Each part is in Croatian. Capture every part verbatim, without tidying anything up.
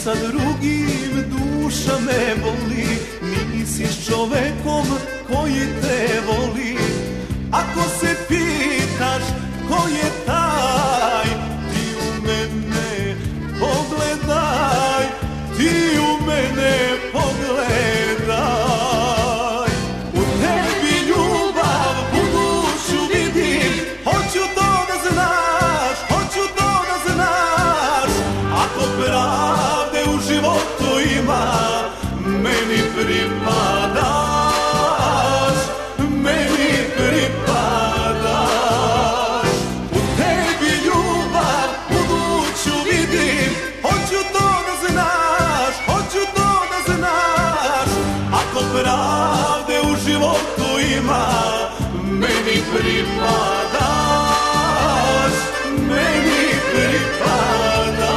sa drugim duša me boli, nisi s čovekom koji te voli. Ako se pitaš ko je taj, ti u mene pogledaj, ti u mene pogledaj. U tebi ljubav buduću vidim, hoću to da znaš, hoću to da znaš. Ako pravde u životu ima, meni pripadaš, meni pripadaš. U tebi ljubav buduću vidim, hoću to da znaš, hoću to da znaš. Ako pravde u životu ima, meni pripadaš, meni pripadaš.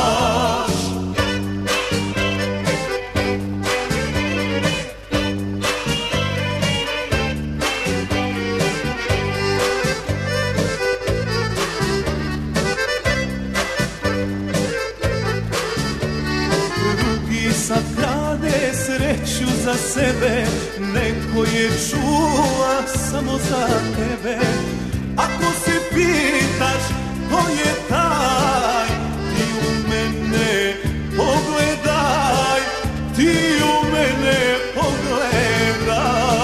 Sad krade sreću za sebe, neko je čuva samo za tebe. Ako se pitaš ko je taj, ti u mene pogledaj, ti u mene pogledaj.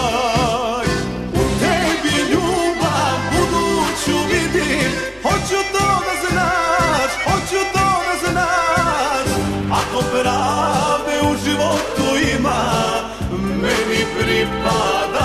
U tebi ljubav buduću vidim, hoću to da znaš, hoću to da znaš. Ako pravde u životu ima, meni pripadaš,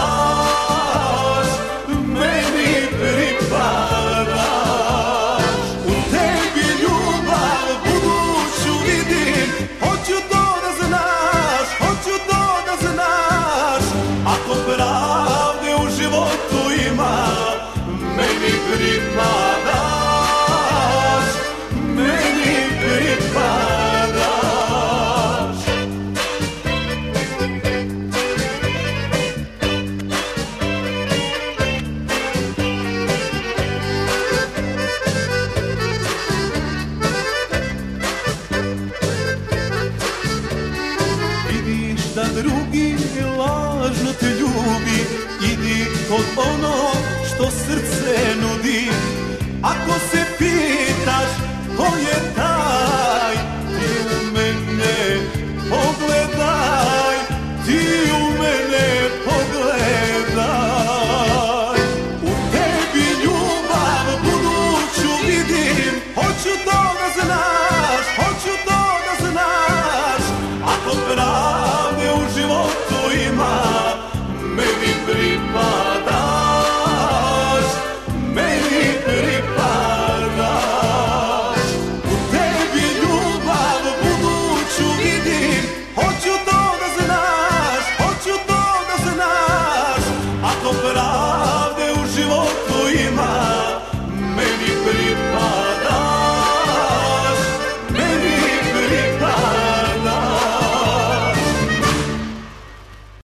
meni pripadaš. U tebi ljubav buduću vidim, hoću to da znaš, hoću to da znaš. Ako pravde u životu ima, meni pripadaš, meni pripadaš. Da drugi lažno te ljubi, idi kod onog što srce nudi. Ako se pitaš ko je taj, ti u mene pogledaj, ti u mene pogledaj. U tebi ljubav buduću vidim, hoću to da znaš, hoću to da znaš. Ako pravde u životu ima, meni pripadaš, meni pripadaš. U tebi ljubav buduću vidim, hoću to da znaš, hoću to da znaš. Ako pravde